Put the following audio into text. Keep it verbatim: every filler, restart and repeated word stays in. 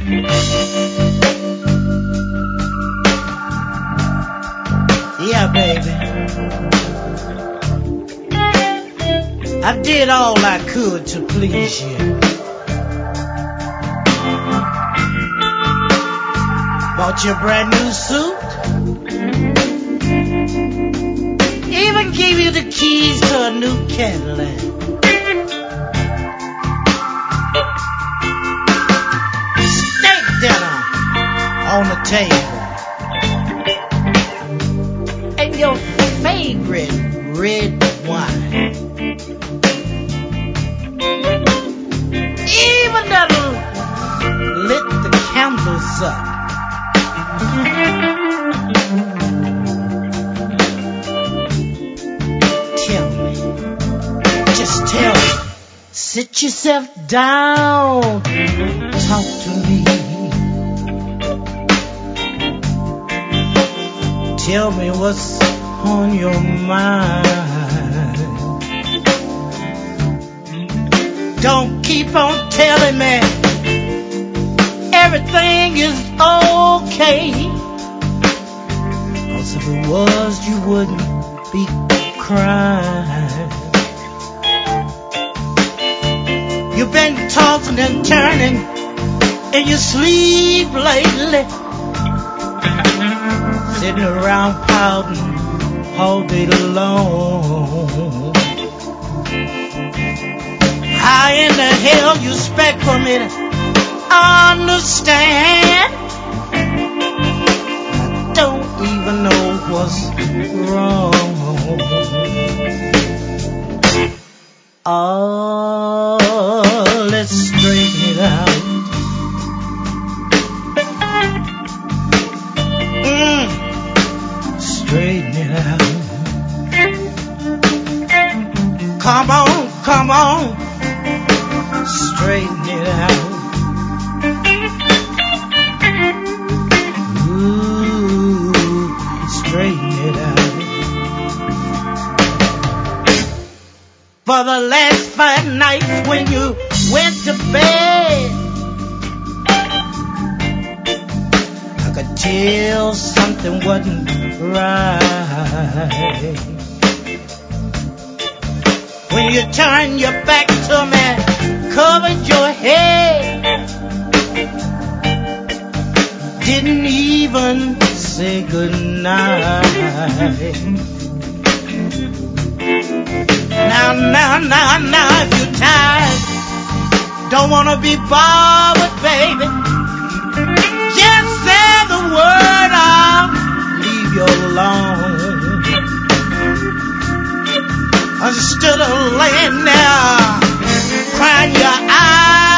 Yeah, baby. I did all I could to please you. Bought you a brand new suit. Even gave you the keys to a new Cadillac. Steak dinner on the table. And your favorite red wine. Even little lit the candles up. Tell me, just tell me, sit yourself down, talk to me. Tell me what's on your mind. Don't keep on telling me everything is okay. 'Cause if it was, you wouldn't be crying. You've been tossing and turning in your sleep lately, sitting around pouting all day long. How in the hell you expect for me to understand? I don't even know what's wrong. Oh, let's straighten it out. Mm, straighten it out. Come on, come on, straighten it out. Straighten it out. For the last five nights when you went to bed, I could tell something wasn't right. When you turned your back to me, covered your head, didn't even say goodnight. Now, now, now, now, if you're tired, don't wanna be bothered, baby, just say the word, I'll leave you alone. Instead of laying there crying your eyes